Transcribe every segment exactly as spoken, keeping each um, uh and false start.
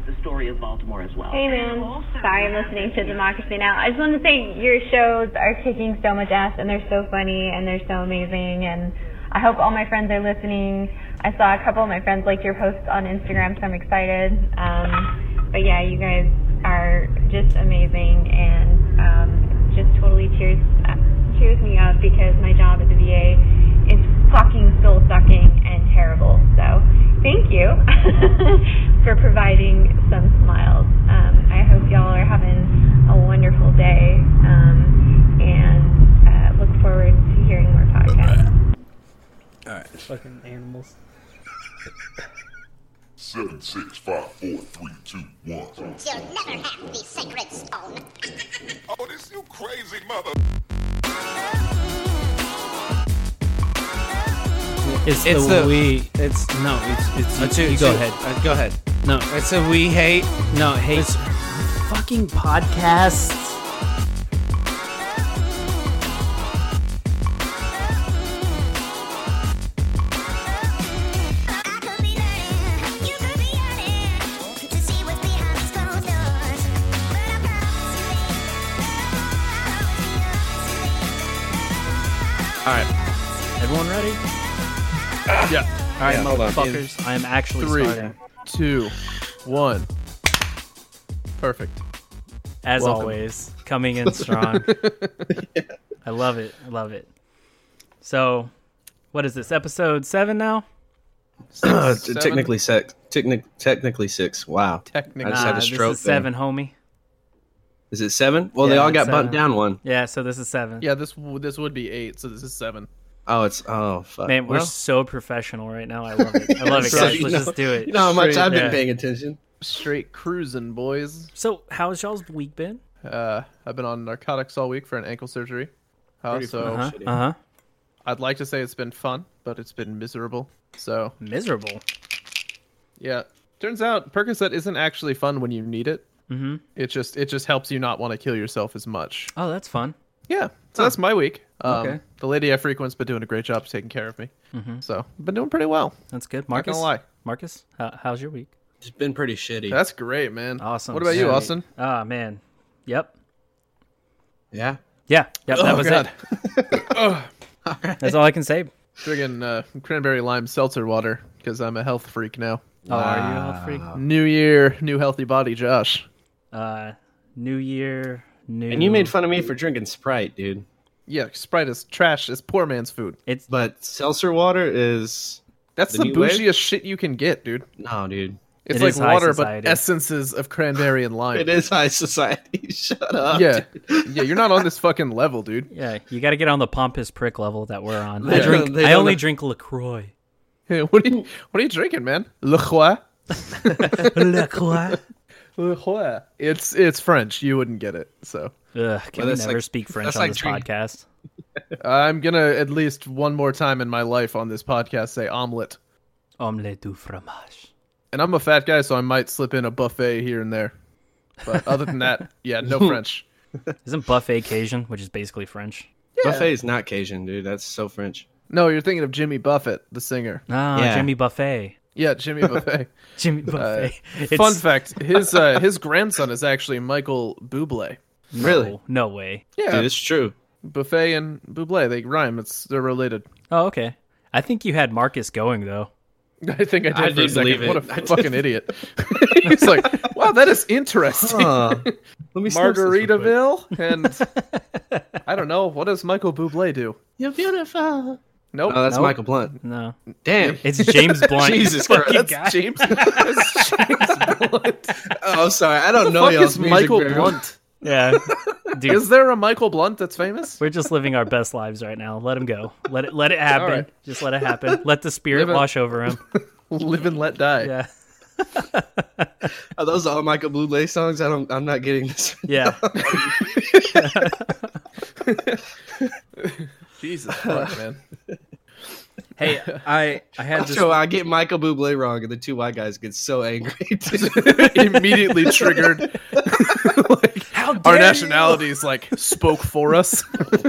the story of Baltimore as well. Hey man, sorry I'm listening to Democracy Now! I just want to say your shows are kicking so much ass, and they're so funny, and they're so amazing, and I hope all my friends are listening. I saw a couple of my friends like your posts on Instagram, so I'm excited. Um, but yeah, you guys are just amazing, and um, just totally cheers uh, cheers me up, because my job at the V A is fucking soul-sucking and terrible. So thank you for providing some smiles. Um, I hope y'all are having a wonderful day, um, and uh, look forward to hearing more podcasts. All right. Fucking animals. Seven, six, five, four, three, two, one. You'll never have the sacred stone. Oh, this you crazy mother. It's, It's the, the- we. It's no. It's it's. Uh, you, two, you go two. ahead. Uh, go ahead. No, It's a we hate. no. Hey, It's- fucking podcasts. All right. Everyone ready? Yeah. All right, Yeah, hold on. motherfuckers. I am actually Three, starting. two, one. Perfect. As Welcome. always, coming in strong. I love it. I love it. So, what is this? Episode seven now? Uh, Seven? technically six. Technic- technically six. Wow. Technically. I just had Nah, a this stroke is seven, there. homie. Is it seven? Well, Yeah, they all it's got seven. bumped down one. Yeah, so this is seven. Yeah, this w- this would be eight, so this is seven. Oh, it's oh fuck. Man, we're Well, so professional right now. I love it. I love it, so guys. you Let's know- just do it. You know how much Straight- I've been yeah. paying attention. Straight cruising, boys. So, how's y'all's week been? Uh, I've been on narcotics all week for an ankle surgery. Uh, Pretty so fun. Uh-huh. shitty. Uh-huh. I'd like to say it's been fun, but it's been miserable. So Miserable. yeah, turns out Percocet isn't actually fun when you need it. Mm-hmm. It just it just helps you not want to kill yourself as much. Oh, that's fun. Yeah, so that's my week. Um, Okay. The lady I frequent's been doing a great job taking care of me. Mm-hmm. So been doing pretty well. That's good. Not Marcus? gonna lie. Marcus, how, how's your week? It's been pretty shitty. That's great, man. Awesome. What about you, Sweet. Austin? Ah, man. Yep. yeah. Yeah. Yep. That Oh, was God. it. That's all I can say. Drinking uh, cranberry lime seltzer water because I'm a health freak now. Oh, are you a health freak? New year, new healthy body, Josh. Uh, New Year, new. And you made fun of me for drinking Sprite, dude. Yeah, Sprite is trash. It's poor man's food. It's But seltzer water is That's The the, new bougiest wave? shit you can get, dude. no, dude. It's It like is high water, society. but essences of cranberry and lime. It is high society. Shut up. Yeah, dude. yeah. You're not on this fucking level, dude. yeah. You got to get on the pompous prick level that we're on. They I drink. don't- they I don't only know- drink Lacroix. Hey, what are you? What are you drinking, man? Le Croix. Lacroix. Le Croix. It's it's French. You wouldn't get it. So Ugh, can Well, we that's never like- speak French that's on like this drink- podcast? I'm gonna at least one more time in my life on this podcast say omelet. Omelette du fromage. And I'm a fat guy, so I might slip in a buffet here and there. But other than that, yeah, no French. Isn't buffet Cajun, which is basically French? Buffet is not Cajun, dude. That's so French. No, you're thinking of Jimmy Buffett, the singer. Ah, Yeah. Jimmy Buffet. Yeah, Jimmy Buffett. Jimmy Buffet. It's- Fun fact: his uh, his grandson is actually Michael Bublé. no, Really? No way. Yeah, Dude, it's true. Buffet and Bublé, they rhyme. It's they're related. Oh, okay. I think you had Marcus going though. I think I did I for do a second. believe What it. a fucking idiot! He's like, wow, that is interesting. Huh. Let me snip this real quick. Margaritaville, and I don't know, what does Michael Bublé do? You're beautiful. Nope, Oh, that's Nope. Michael Blunt. No, Damn. it's James Blunt. Jesus Fucking Christ. guy. that's James. That's James Blunt. Oh, I'm sorry. I don't know Fuck y'all's is music Michael very well. Blunt? Yeah, dude. Is there a Michael Blunt that's famous? We're just living our best lives right now. Let him go. Let it. Let it happen. All right. Just let it happen. Let the spirit Live it- wash over him. Live and let die. Yeah. Are those all Michael Bublé songs? I don't. I'm not getting this. Yeah. Jesus fuck, man. Hey, I I had this. So I get Michael Bublé wrong, and the two white guys get so angry. Immediately triggered. Like, How our dare you! nationalities like spoke for us.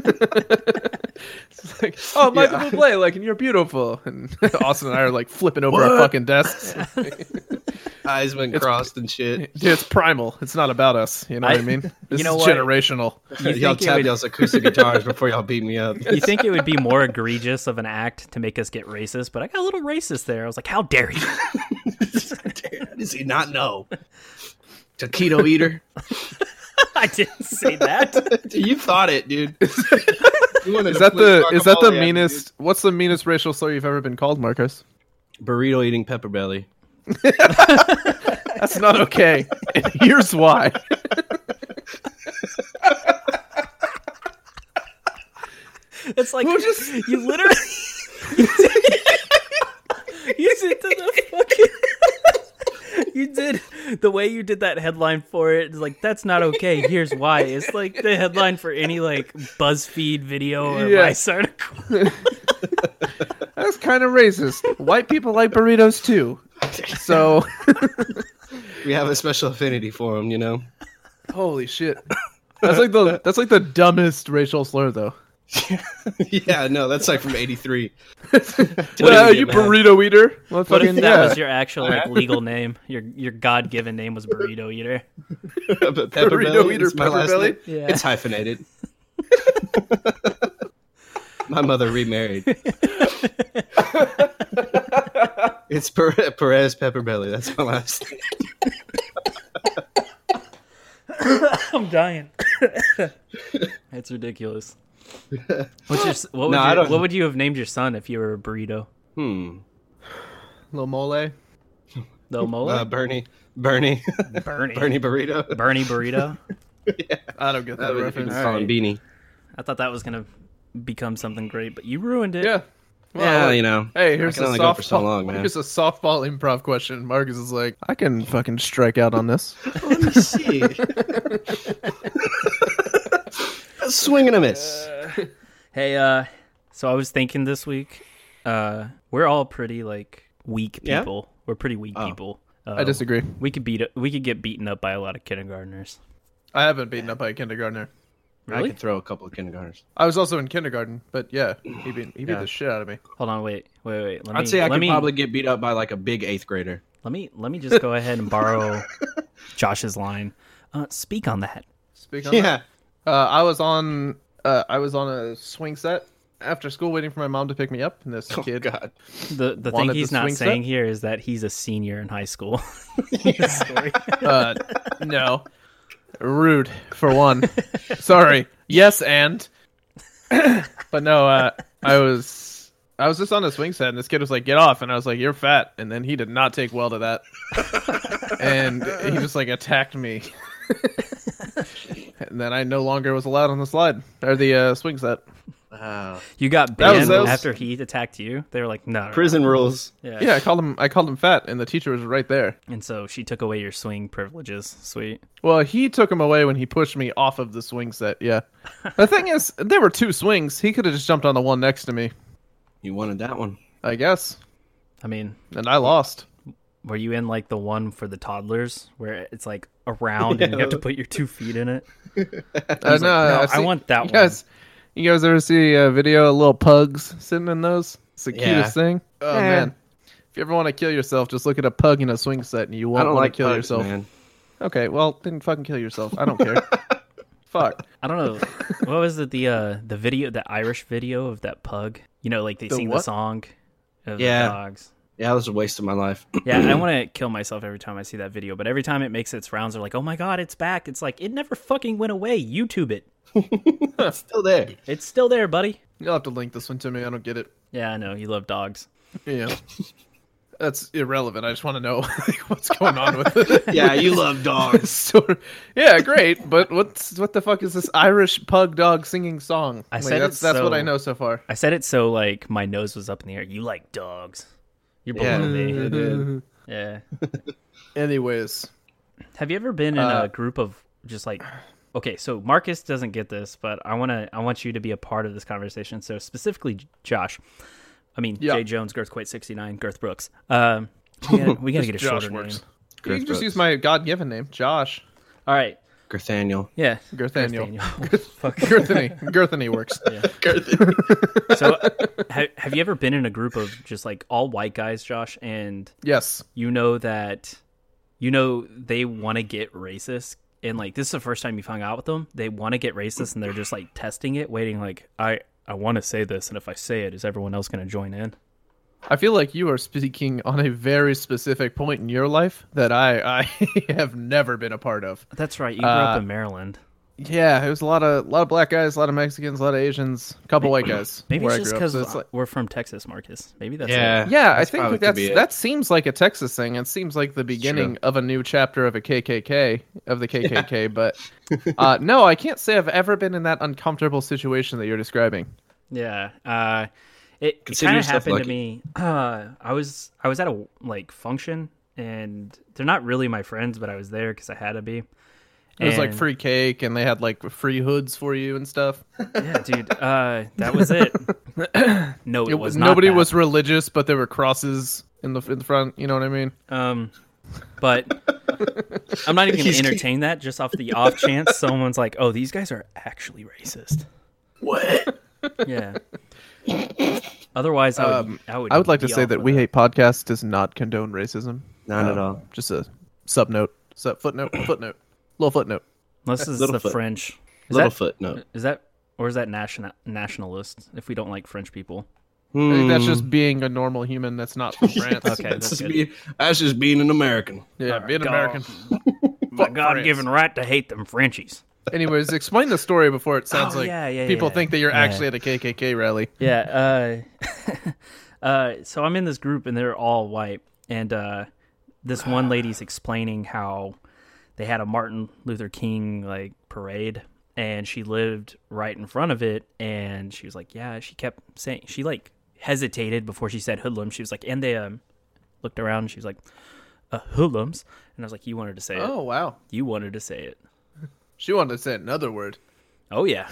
It's like, oh, Michael Yeah. Bublé, like, and you're beautiful. And Austin and I are like flipping over our What? fucking desks. Eyes been crossed and shit. Dude, it's primal. It's not about us. You know I- what I mean? This you know is what? generational. You Y'all think, it tap would, y'all's acoustic guitars before y'all beat me up. you think it would be more egregious of an act to make us get racist? But I got a little racist there. I was like, how dare you? Does he not know? Taquito eater. I didn't say that. You thought it, dude. You wanted Is to that flip the is that the guacamole at me, meanest? What's the meanest racial slur you've ever been called, Marcus? dude. Burrito eating pepper belly. That's not okay. And here's why. It's like Who just- you literally you did the fucking you did the way you did that headline for it. It's like that's not okay. Here's why. It's like the headline for any like BuzzFeed video or Yeah. Vice article. That's kind of racist. White people like burritos too. So, We have a special affinity for him, you know. holy shit. That's like the that's like the dumbest racial slur though. Yeah, no, that's like from eighty-three. Well, you burrito eater. Well, What if fucking, that yeah. was your actual like legal name? Your your God given name was Burrito Eater. Pepper Burrito belly eater, is my pepper last belly? name. Yeah. It's hyphenated. My mother remarried. It's Per- Perez Pepper Belly. That's my last name. I'm dying. That's ridiculous. What's your, what, would No, I your, don't- what would you have named your son if you were a burrito? Hmm. Lil Mole. No mole? Uh, Bernie. Bernie. Bernie. Bernie Burrito. Bernie Burrito? I don't get that That would reference. call him Beanie. I thought that was going to become something great, but you ruined it. Yeah. Yeah, Well, you know. Hey, here's I can a only go for so softball. long, man. Here's a softball improv question. Marcus is like, I can fucking strike out on this. Let me see. A swing and a miss. Hey, uh, so I was thinking this week, uh, we're all pretty, like, weak Yeah? people. We're pretty weak Oh. people. Uh, I disagree. We could beat we could get beaten up by a lot of kindergartners. I haven't beaten up by a kindergartner. I Really? could throw a couple of kindergartners. I was also in kindergarten, but yeah, he beat he beat Yeah. the shit out of me. Hold on, wait, wait, wait. Let me, I'd say I let could me, probably get beat up by like a big eighth grader. Let me let me just go ahead and borrow Josh's line. Uh, speak on that. Speak on Yeah. that. Uh, I was on uh, I was on a swing set after school, waiting for my mom to pick me up, and this Oh, kid. God. The the thing Wanted he's the not swing set? saying here is that he's a senior in high school. His story. Uh, no, rude for one. Sorry. Yes, and but no. Uh, I was I was just on a swing set, and this kid was like, "Get off!" And I was like, "You're fat." And then he did not take well to that, and he just like attacked me. And then I no longer was allowed on the slide or the uh, swing set. Wow. You got That was- banned that was- after he attacked you. They were like, no, no, no. Prison rules. Yeah. Yeah, I called him. I called him fat, and the teacher was right there. And so she took away your swing privileges. Sweet. Well, he took him away when he pushed me off of the swing set. Yeah. The thing is, there were two swings. He could have just jumped on the one next to me, You wanted that one. I guess, I mean, and I lost. were you in like the one for the toddlers where it's like around and you have to put your two feet in it? Uh, like, no, "No, I've I seen- want that you one." Guys, you guys ever see a video of little pugs sitting in those? It's the Yeah. cutest thing. Oh Yeah. man, if you ever want to kill yourself, just look at a pug in a swing set, and you I won't don't want like to kill pugs, yourself. man. Okay, well then fucking kill yourself. I don't care. Fuck. I don't know. What was it? The uh, the video, the Irish video of that pug. You know, like they The sing the what? song of Yeah. the dogs. Yeah, that was a waste of my life. Yeah, I want to kill myself every time I see that video, but every time it makes its rounds, they're like, "Oh my god, it's back!" It's like it never fucking went away. YouTube it. It's still there. It's still there, buddy. You'll have to link this one to me. I don't get it. Yeah, I know you love dogs. Yeah. That's irrelevant. I just want to know like, what's going on with it. Yeah, you love dogs. So, yeah, great. But what's what the fuck is this Irish pug dog singing song? I Like, said that's it that's what so- I know so far. I said it so like my nose was up in the air. You like dogs? You're below Yeah, me. I did. Yeah. Anyways, Have you ever been in Uh, a group of just like? Okay, so Marcus doesn't get this, but I want to. I want you to be a part of this conversation. So specifically, Josh, I mean, Yeah. Jay Jones, Girthquake sixty-nine, Girth Brooks. Um, we gotta, we gotta get a Josh shorter works. name. You Girth can just Brooks. use my God-given name, Josh. All right. Girthaniel. Yeah. Girthaniel. Girthaniel. Fuck. Girthany. Girthany works. So, ha- have you ever been in a group of just like all white guys, Josh, and Yes. you know that you know they want to get racist, and like this is the first time you've hung out with them. They want to get racist, and they're just like testing it, waiting. Like I, I want to say this, and if I say it, is everyone else going to join in? I feel like you are speaking on a very specific point in your life that I, I have never been a part of. That's right. You grew Uh, up in Maryland. Yeah, it was a lot of a lot of black guys, a lot of Mexicans, a lot of Asians, a couple white guys. Maybe where it's I just grew up. because So it's like- we're from Texas, Marcus. Maybe that's Yeah. it. yeah, I That's think probably that's could be it. that seems like a Texas thing. It seems like the beginning of a new chapter of a K K K of the K K K. But uh, no, I can't say I've ever been in that uncomfortable situation that you're describing. Yeah. Uh, it it Consider kind of yourself happened to lucky. me. Uh, I was I was at a like function, and they're not really my friends, but I was there because I had to be. It was like And- free cake, and they had like free hoods for you and stuff. Yeah, dude. Uh, that was it. No, it, It was was not nobody that. was religious, but there were crosses in the in the front. You know what I mean? Um, but I'm not even going to entertain that. Just off the off chance someone's like, "Oh, these guys are actually racist." What? Yeah. Otherwise, I would. Um, I would. I would like to be say off that of We Hate Podcast does not condone racism. Not at Um, all. Just a sub note, sub footnote, footnote, little footnote. Unless this is Little the foot. French. Is Little that, footnote. Is that or is that national nationalist? If we don't like French people. I think that's Hmm. just being a normal human that's not from France. Okay, that's, that's just good. being, that's just being an American. Yeah, Alright, being go. American. My Fuck God-given France. right to hate them Frenchies. Anyways, explain the story before it sounds Oh, like yeah, yeah, people yeah. think that you're Yeah. actually at a K K K rally. Yeah. Uh, uh, so I'm in this group and they're all white, and uh, this one lady's explaining how they had a Martin Luther King like parade, and she lived right in front of it, and she was like, yeah, she kept saying, she like hesitated before she said hoodlums. She was like, and they um, looked around and she was like, uh, hoodlums, and I was like, you wanted to say it. Oh wow, You wanted to say it. she wanted to say another word. Oh yeah.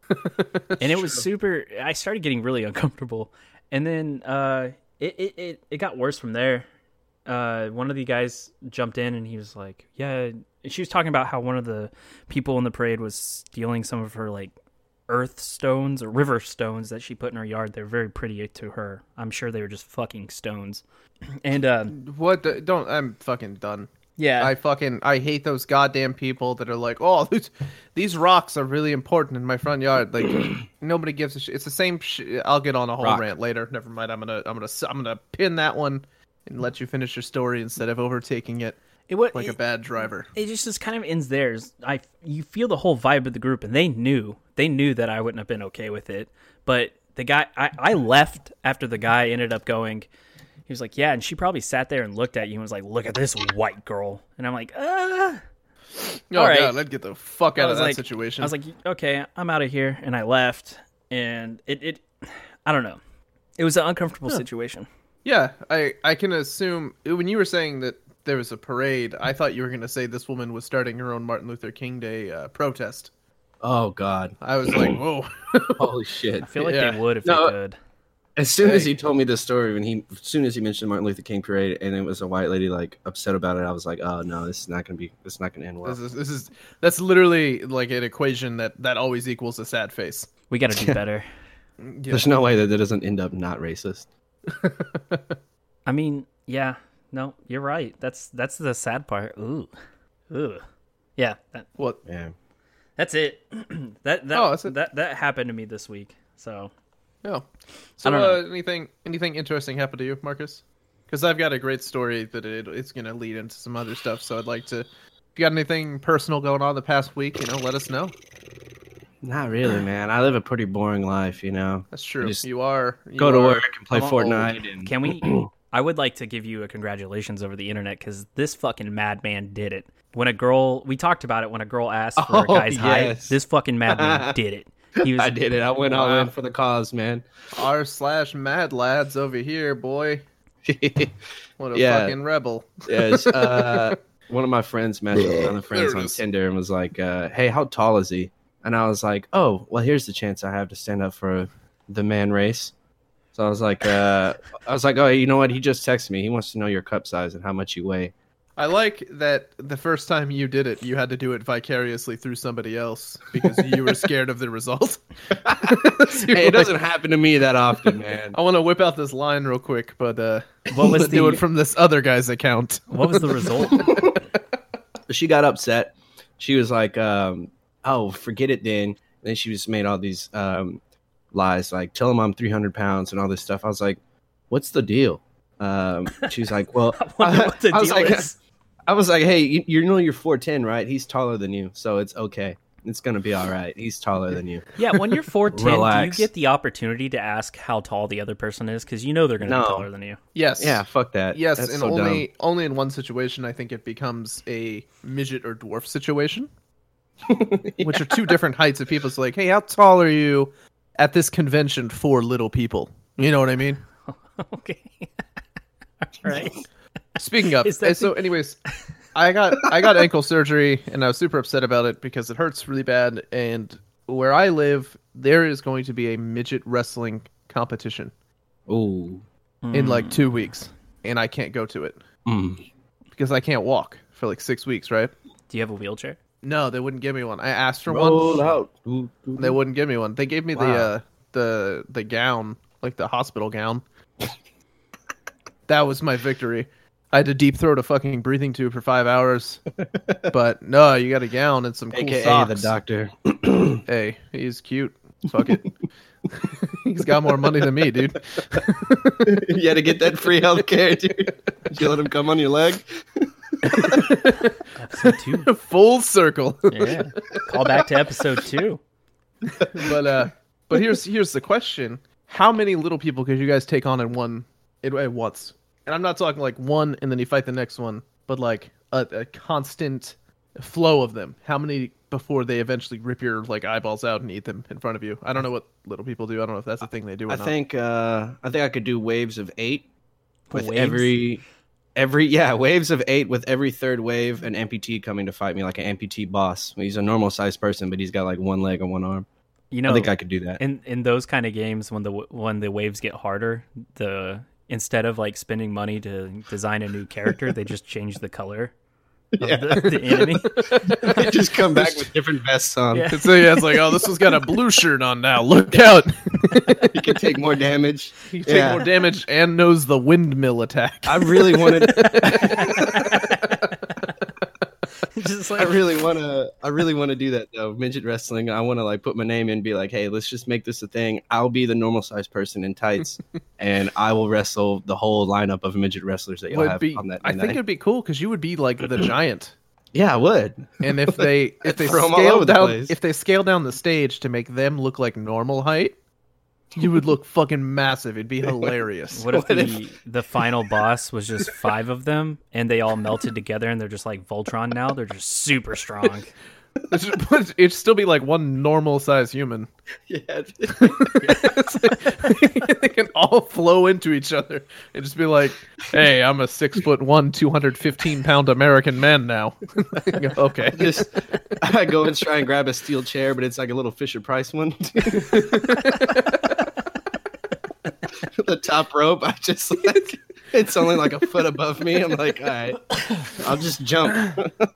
And it was super I started getting really uncomfortable. And then uh it, it, it, it got worse from there. Uh one of the guys jumped in and he was like, yeah, she was talking about how one of the people in the parade was stealing some of her like earth stones or river stones that she put in her yard. They're very pretty to her. I'm sure they were just fucking stones. And um What? The, don't. I'm fucking done. yeah. I fucking I hate those goddamn people that are like, oh, these, these rocks are really important in my front yard. Like nobody gives a shit. It's the same. Sh- I'll get on a whole Rock. rant later. Never mind. I'm gonna I'm gonna I'm gonna pin that one and let you finish your story instead of overtaking it it was like a bad driver. it just, just kind of ends there. I you feel the whole vibe of the group, and they knew they knew that I wouldn't have been okay with it. But the guy, I, I left after the guy ended up going. He was like, yeah, and she probably sat there and looked at you and was like, look at this white girl, and I'm like, uh Oh all right. god, let's get the fuck I out of was that like, situation. I was like, okay, I'm out of here, and I left, and it, it I don't know, it was an uncomfortable situation. yeah, I I can assume when you were saying that there was a parade, I thought you were gonna say this woman was starting her own Martin Luther King Day uh, protest. Oh God! I was like, whoa. Holy shit! I feel like Yeah. they would if No, they could. As soon as Hey. he told me this story, when he, as soon as he mentioned Martin Luther King parade, and it was a white lady like upset about it, I was like, oh no, this is not gonna be, this is not gonna end well. This is this is that's literally like an equation that that always equals a sad face. We got to do better. Yeah. There's no way that that doesn't end up not racist. I mean, yeah, no, you're right. That's that's the sad part. Ooh, ooh, yeah. That, What? Yeah. that's it. that that Oh, that's it. that that happened to me this week. So No. So I don't uh, know. anything anything interesting happened to you, Marcus? Because I've got a great story that it, it's going to lead into some other stuff. So I'd like to. If you got anything personal going on the past week, you know, let us know. Not really, man. I live a pretty boring life, you know. That's true. just You are. You Go to are- work and play I'm old. Fortnite. And can we? I would like to give you a congratulations over the internet because this fucking madman did it. When a girl, we talked about it. When a girl asked for a Oh, guy's height, yes. this fucking madman did it. He was. I did it. I went all Wow. in for the cause, man. R slash mad lads over here, boy. What a Yeah. fucking rebel. Yes. Uh, one of my friends matched with another friends There it on is. Tinder and was like, uh, "Hey, how tall is he?" And I was like, "Oh, well, here's the chance I have to stand up for the man race." So I was like, uh, I was like, oh, you know what? He just texted me. He wants to know your cup size and how much you weigh. I like that the first time you did it, you had to do it vicariously through somebody else because you were scared of the result. So Hey, it like, doesn't happen to me that often, man. I want to whip out this line real quick, but uh, What was let's do the- it from this other guy's account. What was the result? She got upset. She was like, um, "Oh, forget it, then." And then she just made all these um, lies, like, "Tell him I'm three hundred pounds" and all this stuff. I was like, "What's the deal?" Um, she was like, "Well, I wonder what the I was deal like, is. I was like, hey, you, you know you're four ten, right? He's taller than you, so it's okay. It's gonna be all right. He's taller than you." Yeah, when you're four ten, do you Relax. get the opportunity to ask how tall the other person is? Because you know they're going to No. be taller than you. Yes. Yeah, fuck that. Yes, That's and so only dumb. only in one situation I think it becomes a midget or dwarf situation, which are two different heights of people. It's like, hey, how tall are you at this convention for little people? You know what I mean? Okay. All right. Speaking of, Is that eh, so anyways, I got I got ankle surgery and I was super upset about it because it hurts really bad. And where I live, there is going to be a midget wrestling competition Ooh. in like two weeks, and I can't go to it Mm. because I can't walk for like six weeks, right? Do you have a wheelchair? No, they wouldn't give me one. I asked for Roll one. out. Ooh, ooh, They wouldn't give me one. They gave me the Wow. uh, the the gown, like the hospital gown. That was my victory. I had to deep throat a fucking breathing tube for five hours. But no, you got a gown and some cool A K A socks. the doctor. Hey, he's cute. Fuck it. He's got more money than me, dude. You had to get that free health care, dude. Did you let him come on your leg? Episode two. Full circle. Yeah. Call back to episode two. But uh, but here's here's the question: how many little people could you guys take on in one at, at once? And I'm not talking like one and then you fight the next one, but like a, a constant flow of them. How many before they eventually rip your like eyeballs out and eat them in front of you? I don't know what little people do. I don't know if that's a thing they do. Or I not. think uh, I think I could do waves of eight with Waves? every every yeah waves of eight with every third wave an amputee coming to fight me, like an amputee boss. He's a normal sized person, but he's got like one leg and one arm. You know, I think I could do that. in in those kind of games when the when the waves get harder, the instead of like spending money to design a new character, they just change the color of the, the enemy. They just come back with different vests on. Yeah. So yeah, it's like, oh, this one's got a blue shirt on now. Look out! You can take more damage. You take Yeah. more damage and knows the windmill attack. I really wanted. Just I like really want to. I really want to do that though. Midget wrestling. I want to like put my name in, and be like, hey, let's just make this a thing. I'll be the normal sized person in tights, and I will wrestle the whole lineup of midget wrestlers that you'll Would have be, on that. I in think that- it'd be cool because you would be like the giant. Yeah, I would. And if they if they Throw 'em all scale over the down place. if they scale down the stage to make them look like normal height, you would look fucking massive. It'd be hilarious. what if What the the final boss was just five of them and they all melted together and they're just like Voltron now? They're just super strong. It's just- It'd still be like one normal size human. Yeah. It's like- they can all flow into each other and just be like, "Hey, I'm a six foot one, two hundred fifteen pound American man now." Okay, Just I go and try and grab a steel chair, but it's like a little Fisher Price one. The top rope, I just like it's only like a foot above me. I'm like, all right, I'll just jump.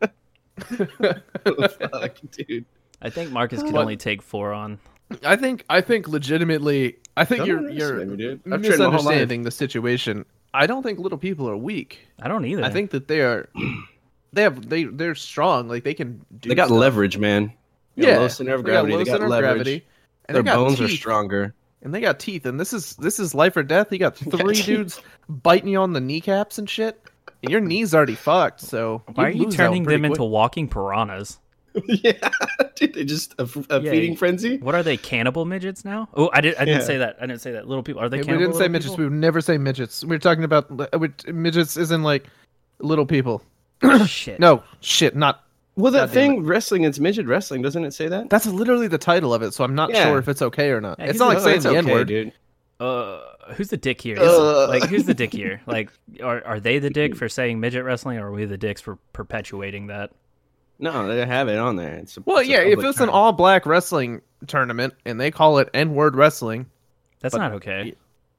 Fuck, dude. I think Marcus can What? only take four on. I think I think legitimately, I think Don't you're you're underestimate me, dude. I've trained my whole life. misunderstanding the situation. I don't think little people are weak. I don't either. I think that they are. They have they they're strong. Like they can do. They got stuff. leverage, man. They got Yeah, low center of they got gravity. low They got, center of leverage. gravity, and Their they got bones are teeth. stronger. And they got teeth, and this is this is life or death. You got three teeth. dudes biting you on the kneecaps and shit, and your knee's already fucked. So Why are you'd you lose that one turning pretty them into quick. walking piranhas? Yeah, dude, they just a, a Yeah, feeding you- frenzy. What are they, cannibal midgets now? Oh, I did. I didn't Yeah. say that. I didn't say that. Little people. Are they? Hey, we Cannibal didn't say little midgets. people? We would never say midgets. We were talking about uh, we- midgets. Isn't like little people. Shit. No shit. Not. Well, that God damn thing wrestling, it's midget wrestling, doesn't it say that? That's literally the title of it. So I'm not Yeah. sure if it's okay or not. Yeah, it's who's not the- like Oh, saying it's the okay, N word. dude. Uh, who's the dick here? Uh. Like, who's the dick here? Like, are are they the dick for saying midget wrestling, or are we the dicks for perpetuating that? No, they have it on there. It's a, Well, it's a yeah. If public it's an term. all black wrestling tournament and they call it N word wrestling, That's But- not okay.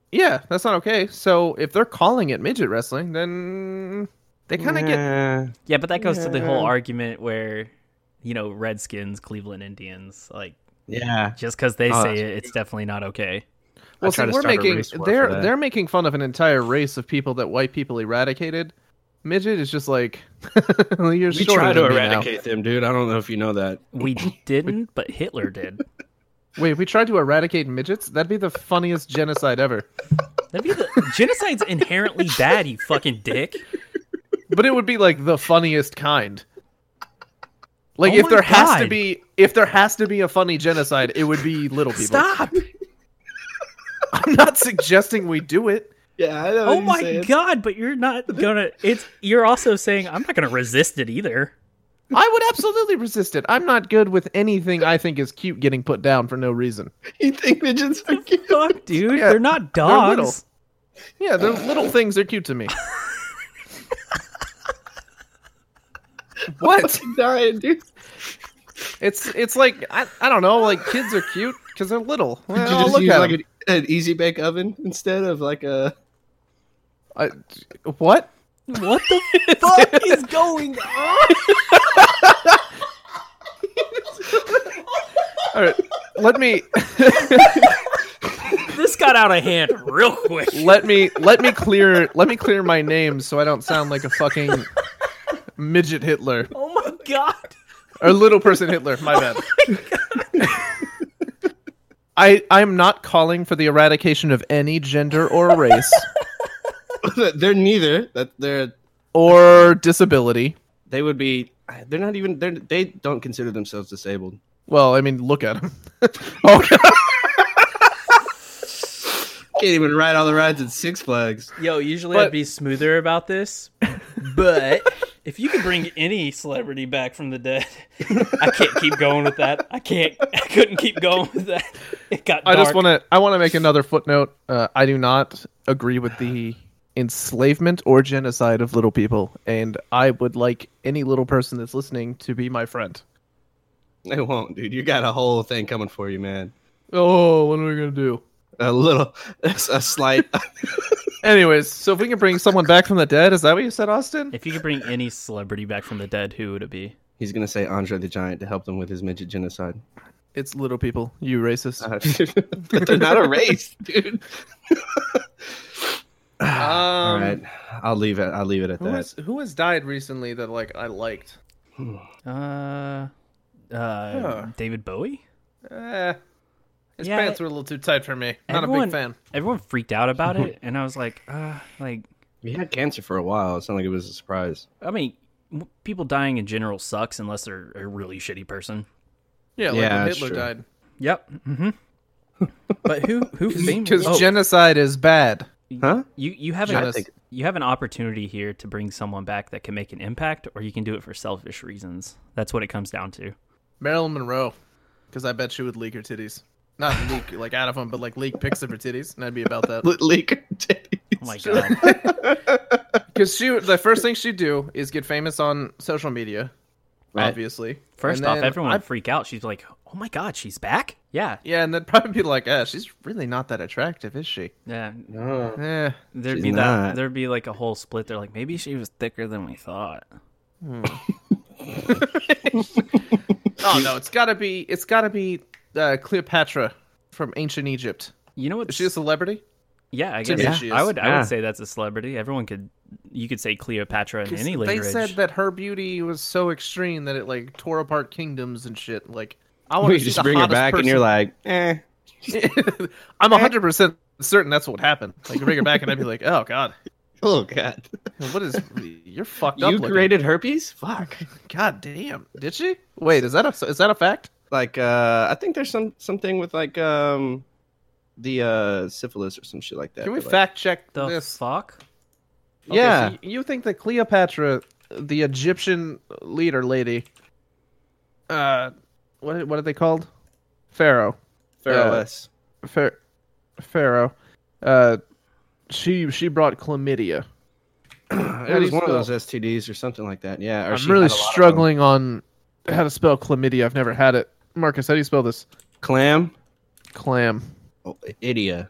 Yeah, that's not okay. So if they're calling it midget wrestling, then they kind of get. Nah. Yeah, but that goes to the whole Yeah. argument where, you know, Redskins, Cleveland Indians, like Yeah. just because they Oh, say that's it, it's definitely not okay. Well, try see, to we're start a making race war they're for that. they're making fun of an entire race of people that white people eradicated. Midget is just like you're We shorter try to than me now. eradicate them, dude. I don't know if you know that. We didn't, but Hitler did. Wait, if we tried to eradicate midgets, that'd be the funniest genocide ever. That'd be the genocide's inherently bad, you fucking dick. But it would be like the funniest kind. Like Oh if my there has to God. be if there has to be a funny genocide, it would be little people. Stop! I'm not suggesting we do it. Yeah, I know. Oh my god! But you're not gonna. It's you're also saying I'm not gonna resist it either. I would absolutely resist it. I'm not good with anything I think is cute getting put down for no reason. You think midgets are cute? Fuck, dude. Yeah, they're not they're dogs. little. Yeah, the little things are cute to me. What? Dying, dude. It's it's like I, I don't know, like kids are cute because they're little. Well, Did you I'll just look use at like them. an, an easy bake oven instead of like a? I, what? What the fuck is going on? All right, let me This got out of hand real quick. let me let me clear let me clear my name so I don't sound like a fucking midget Hitler Oh my god. or little person Hitler. My bad. I I'm not calling for the eradication of any gender or race They're neither. That they're or disability. they would be. They're not even. They they don't consider themselves disabled. Well, I mean, look at them. Oh, God. Can't even ride all the rides at Six Flags. Yo, usually But- I'd be smoother about this, but if you could bring any celebrity back from the dead, I can't keep going with that. I can't. I couldn't keep going with that. It got I dark. just want to. I want to make another footnote. Uh, I do not agree with the enslavement or genocide of little people, and I would like any little person that's listening to be my friend. They won't, dude. You got a whole thing coming for you, man. Oh, what are we gonna do? A little, a slight. Anyways, so if we can bring someone back from the dead, is that what you said, Austin? If you could bring any celebrity back from the dead, who would it be? He's gonna say Andre the Giant to help them with his midget genocide. It's little people. You racist. But they're not a race, dude. Um, All right, I'll leave it. I'll leave it at Who that. has, who has died recently that like I liked? Uh, uh, David Bowie. Eh, his Yeah, pants were a little too tight for me. Not a everyone- big fan. Everyone freaked out about it, and I was like, uh, like, He had cancer for a while. It's not like it was a surprise. I mean, w- people dying in general sucks unless they're a really shitty person. Yeah, like Yeah, when that's Hitler true. died. Yep. Mm-hmm. But who who famous? Because Oh, genocide is bad. Huh? you you have I an, think- you have an opportunity here to bring someone back that can make an impact, or you can do it for selfish reasons. That's what it comes down to. Marilyn Monroe, because I bet she would leak her titties. Not leak like out of them, but like leak pics of her titties, and I'd be about that. Le- Leak titties. Oh my god. Because she, the first thing she'd do is get famous on social media, Right. obviously. First And off, then everyone I- would freak out. She's like, "Oh my god, she's back!" Yeah, yeah, and then probably be like, "Eh, she's really not that attractive, is she?" yeah. No. Eh. There'd She's be not. that. There'd be like a whole split. They're like, maybe she was thicker than we thought. Oh no, it's gotta be, it's gotta be uh, Cleopatra from ancient Egypt. You know what? Is she a celebrity? Yeah, I To guess me, she I is. would. I Yeah. would say that's a celebrity. Everyone could. You could say Cleopatra in any they language. said that her beauty was so extreme that it like tore apart kingdoms and shit. Like, I We want to just bring her back, and you're like, eh. I'm one hundred percent certain that's what happened. Like, you bring her back, and I'd be like, oh god, Oh god. what is? You're fucked up. You looking. created herpes? Fuck. God damn. Did she? Wait, is that a is that a fact? Like, uh, I think there's some something with like um, the uh syphilis or some shit like that. Can we but, like- fact check the this? fuck. Okay, Yeah. so you think that Cleopatra, the Egyptian leader lady, uh, what what are they called? Pharaoh. Pharaohess. Phar- Pharaoh. Uh, she she brought chlamydia. it do was you one of spell- those S T Ds or something like that. Yeah. Or I'm she really had a lot of them. struggling on how to spell chlamydia. I've never had it. Marcus, how do you spell this? Clam. Clam. Oh, idia.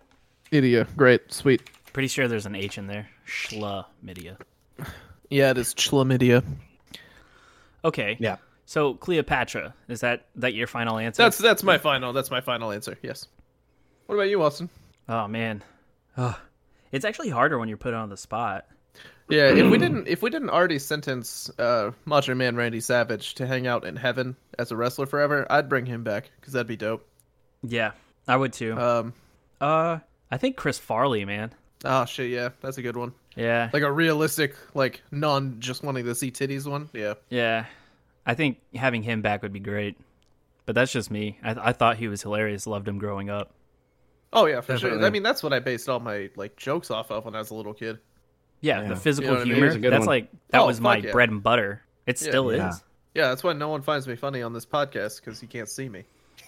Media, great, sweet. Pretty sure there's an H in there. Schlamidia. Yeah, it is chlamydia. Okay. Yeah. So Cleopatra, is that that your final answer? That's that's my final. That's my final answer. Yes. What about you, Austin? Oh man. Oh. It's actually harder when you're put on the spot. Yeah, if we didn't if we didn't already sentence uh, Macho Man Randy Savage to hang out in heaven as a wrestler forever, I'd bring him back because that'd be dope. Yeah, I would too. Um. Uh, I think Chris Farley, man. Oh shit, yeah, that's a good one. Yeah. Like a realistic, like non just wanting to see titties one. Yeah. Yeah. I think having him back would be great. But that's just me. I, I thought he was hilarious. Loved him growing up. Oh yeah, for Definitely. sure. I mean, that's what I based all my like jokes off of when I was a little kid. Yeah, Yeah. the physical You know what I mean? humor. It was a good That's one. like that Oh, was my fuck yeah. bread and butter. It Yeah. still Yeah. is. Yeah, that's why no one finds me funny on this podcast because you can't see me.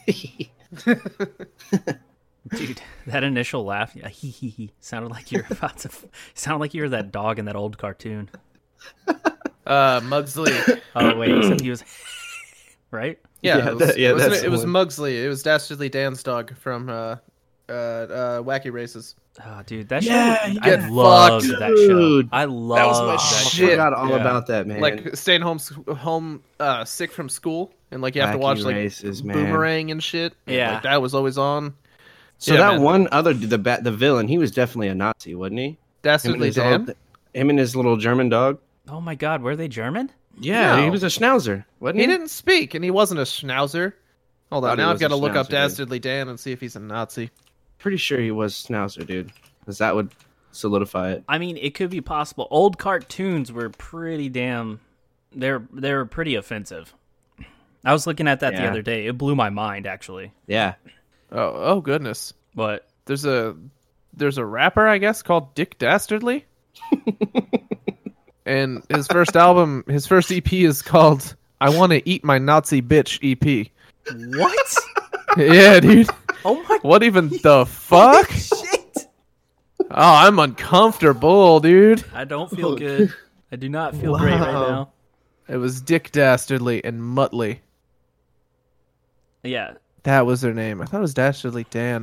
Dude, that initial laugh, yeah, hee hee hee, sounded like you're about to sounded like you were that dog in that old cartoon. Uh, Mugsley. Oh wait, except he was right? Yeah, Yeah, it was, that- yeah, wasn't that's it? It was the one. Mugsley. It was Dastardly Dan's dog from uh, uh, uh, Wacky Races. Oh, dude, that Yeah, show. you I get loved fucked. that show. Dude. I loved my that I shit. show. forgot all Yeah. about that, man. Like staying home, home uh, sick from school, and like you have to Wacky watch like Races, man. Boomerang and shit. and, Yeah. like, that was always on. so Yeah, that man. one other the ba- the villain, he was definitely a Nazi, wasn't he? Him and, Dastardly his Dan. little, him and his little German dog. Oh my God, were they German? Yeah, No. he was a schnauzer, wasn't he? He didn't speak, and he wasn't a schnauzer. Hold on, Thought he now I've was got to a look up schnauzer, dude. Dastardly Dan and see if he's a Nazi. Pretty sure he was schnauzer, dude. Because that would solidify it. I mean, it could be possible. Old cartoons were pretty damn. They're they're pretty offensive. I was looking at that the Yeah. other day. It blew my mind, actually. Yeah. Oh, oh goodness. But There's a there's a rapper, I guess, called Dick Dastardly. And his first album, his first E P is called I Want to Eat My Nazi Bitch E P. what? Yeah, dude. Oh my What even the fuck? shit! Oh, I'm uncomfortable, dude. I don't feel good. I do not feel great right Wow. now. It was Dick Dastardly and Muttley. Yeah, That was their name. I thought it was Dastardly Dan.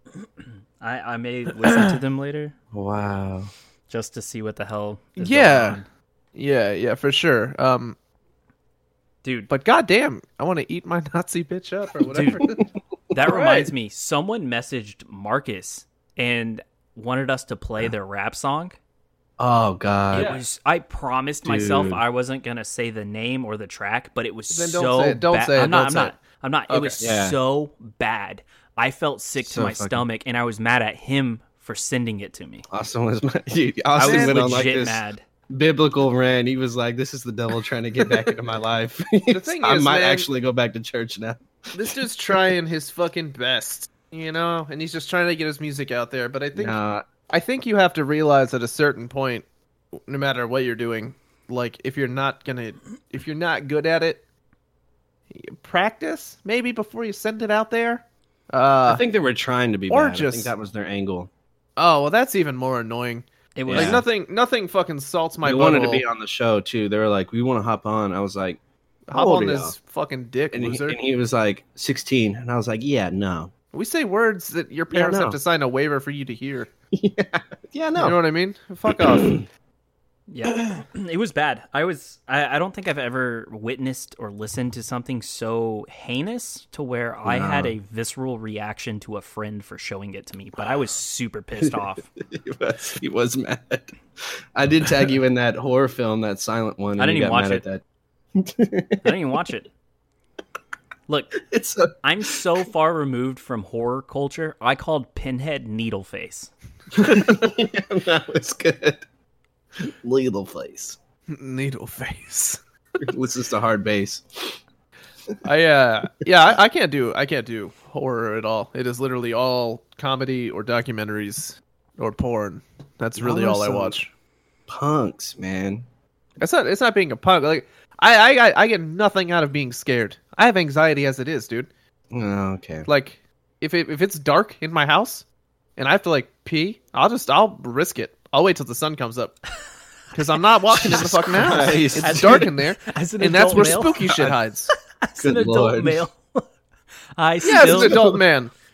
I I may listen to them later Wow. just to see what the hell. Is Yeah. going on. Yeah, yeah, for sure. Um, dude. but goddamn, I want to eat my Nazi bitch up or whatever. That Right. reminds me. Someone messaged Marcus and wanted us to play their rap song. Oh God. It was. I promised myself Dude. I wasn't gonna say the name or the track, but it was Then don't so say it, don't bad. say it, I'm not. don't I'm say not. it. I'm not. It Okay. was Yeah. so bad. I felt sick So to my fucking- stomach, and I was mad at him for sending it to me. Austin was my, dude, I Austin was went on legit like this mad. biblical rant. He was like, "This is the devil trying to get back into my life." The thing I is, might man- actually go back to church now. This dude's trying his fucking best, you know, and he's just trying to get his music out there. But I think Nah, I think you have to realize at a certain point, no matter what you're doing, like if you're not gonna, if you're not good at it, practice maybe before you send it out there. Uh, I think they were trying to be or bad. I just- think that was their angle. oh well, that's even more annoying. It was. Like Yeah. nothing, nothing fucking salts my They butthole. wanted to be on the show too. They were like, "We want to hop on." I was like, Hop "How old on are this y'all?" fucking dick, And he, loser. and he was like sixteen, and I was like, "Yeah, no, We say words that your Yeah, parents no. have to sign a waiver for you to hear. yeah, yeah, no." You know what I mean? Fuck off. Yeah, it was bad. I was. I, I don't think I've ever witnessed or listened to something so heinous to where I No. had a visceral reaction to a friend for showing it to me. But I was super pissed off. he was, he was mad. I did tag you in that horror film, that silent one. I and didn't you even got watch mad it. at that. I didn't even watch it. Look, It's a, I'm so far removed from horror culture. I called Pinhead Needleface. that was good. Lethal face. Needle face. This is the hard bass. I uh yeah, I, I can't do I can't do horror at all. It is literally all comedy or documentaries or porn. That's really Y'all are all I some- watch. Punks, man. It's not it's not being a punk. Like I, I I I get nothing out of being scared. I have anxiety as it is, dude. Oh, okay. Like if it, if it's dark in my house and I have to like pee, I'll just I'll risk it. I'll wait till the sun comes up. Because I'm not walking in the fucking house. Christ. It's dark in there, As an and that's adult where male? spooky shit hides. As an Good adult Lord. male, I Yeah, as still an adult man.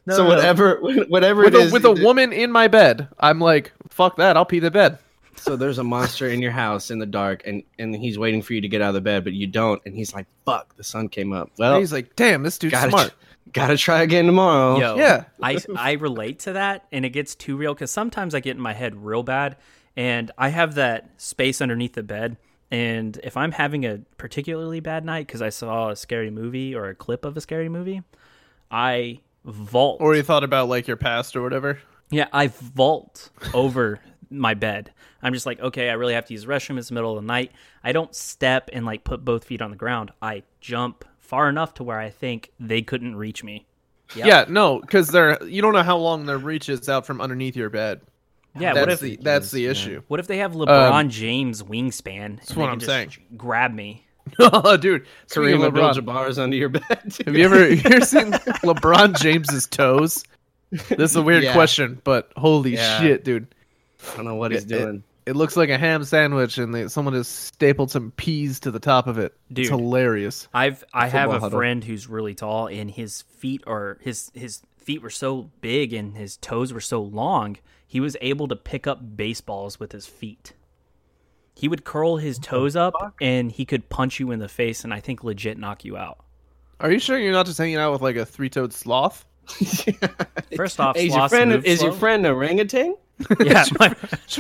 No, so no, no. whatever, whatever with it a, is, with a it- woman in my bed. I'm like, fuck that. I'll pee the bed. So there's a monster in your house in the dark, and and he's waiting for you to get out of the bed, but you don't, and he's like, "Fuck, the sun came up." Well, And he's like, damn, this dude's gotta smart. gotta try again tomorrow. Yo, Yeah. I I relate to that, and it gets too real because sometimes I get in my head real bad, and I have that space underneath the bed, and if I'm having a particularly bad night because I saw a scary movie or a clip of a scary movie, I vault. Or you thought about like your past or whatever. Yeah, I vault over my bed. I'm just like, okay, I really have to use the restroom. It's the middle of the night. I don't step and like put both feet on the ground. I jump far enough to where I think they couldn't reach me. Yep. Yeah, no, because they're you don't know how long their reach is out from underneath your bed. Yeah, that's what if the that's the issue. what if they have LeBron Um, James wingspan? That's what I'm saying. Grab me. Oh, dude, speaking Kareem of LeBron, Abdul-Jabbar's under your bed. have you ever you ever seen LeBron James's toes? This is a weird Yeah. question, but holy Yeah. shit, dude! I don't know what he's It- doing. It looks like a ham sandwich, and they, someone has stapled some peas to the top of it. Dude. It's hilarious. I've I have football a huddle. friend who's really tall, and his feet are his his feet were so big and his toes were so long. He was able to pick up baseballs with his feet. He would curl his toes up, and he could punch you in the face, and I think legit knock you out. Are you sure you're not just hanging out with like a three-toed sloth? First off, Hey, is your sloths friend move is your slow. friend an orangutan? Yeah, my-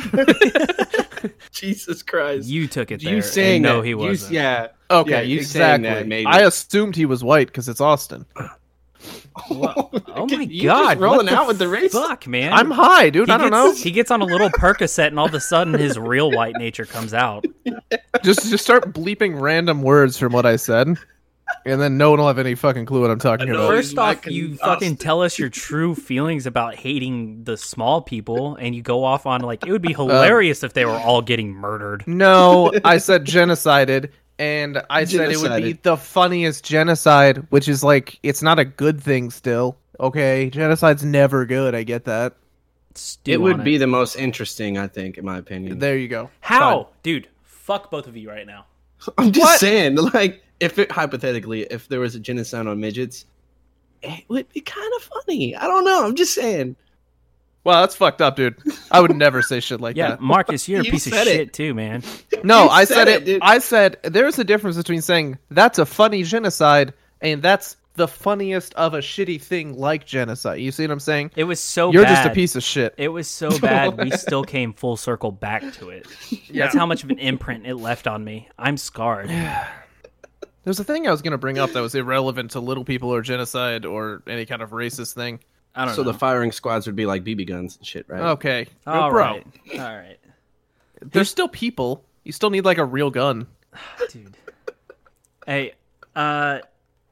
Jesus Christ! you took it there. you saying and no, that? he You- wasn't. yeah. Okay, Yeah, you saying exactly. that made I it. assumed he was white because it's Austin. Oh my You god, just rolling what out with the race? fuck, man. I'm high, dude. He I don't gets, know. He gets on a little Percocet, and all of a sudden, his real white nature comes out. Just just start bleeping random words from what I said, and then no one will have any fucking clue what I'm talking know. about. First off, fucking you Austin. fucking tell us your true feelings about hating the small people, and you go off on like it would be hilarious if they were all getting murdered. No, I said genocided, and I said it would be Genocided. the funniest genocide, which is like it's not a good thing still. Okay, genocide's never good. I get that. Stew It would on be the most interesting, I think, in my opinion. There you go. how, dude. Fuck both of you right now. I'm just What? saying, like, if it hypothetically, if there was a genocide on midgets, it would be kind of funny. I don't know. I'm just saying. Wow, that's fucked up, dude. I would never say shit like Yeah, that. Marcus, you're a You piece of said it. shit too, man. No, You I said said it, it. dude. I said there's a difference between saying that's a funny genocide and that's the funniest of a shitty thing like genocide. You see what I'm saying? It was so You're bad. just a piece of shit. It was so bad, we still came full circle back to it. That's how much of an imprint it left on me. I'm scarred. There's a thing I was going to bring up that was irrelevant to little people or genocide or any kind of racist thing. I don't So know. the firing squads would be like B B guns and shit, right? Okay. All bro, right. All right. they're still people. You still need like a real gun. Dude. Hey, uh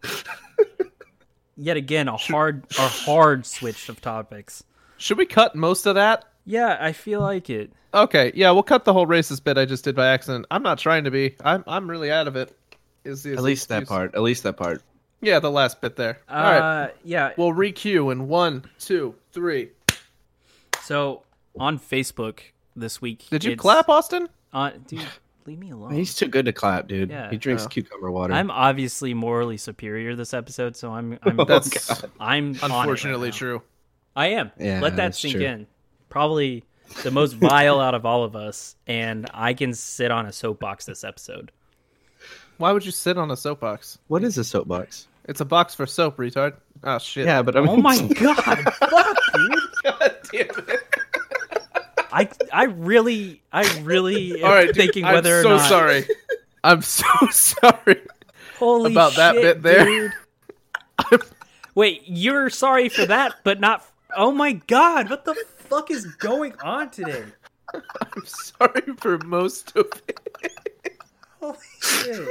yet again a hard a hard switch of topics. Should we cut most of that? Yeah, I feel like it. Okay, yeah, we'll cut the whole racist bit I just did by accident. I'm not trying to be. I'm I'm really out of it. Is the At least that excuse. part. At least that part. Yeah, the last bit there. Uh All right. yeah. We'll re-cue in one, two, three. So on Facebook this week. Did you it's- clap, Austin? Uh, dude, leave me alone. He's too good to clap, dude. Yeah. He drinks Oh. cucumber water. I'm obviously morally superior this episode, so I'm I'm That's I'm on it right unfortunately now. true. I am. Yeah, Let that that's sink true. in. Probably the most vile out of all of us, and I can sit on a soapbox this episode. Why would you sit on a soapbox? What is a soapbox? It's a box for soap, retard. Oh shit. Yeah, but I mean, Oh my god, fuck, dude. God damn it. I I really I really am All right, dude, thinking I'm whether so or not. sorry. I'm so sorry. Holy about that shit, bit there. dude. Wait, you're sorry for that, but not. Oh my god, what the fuck is going on today? I'm sorry for most of it. Holy shit.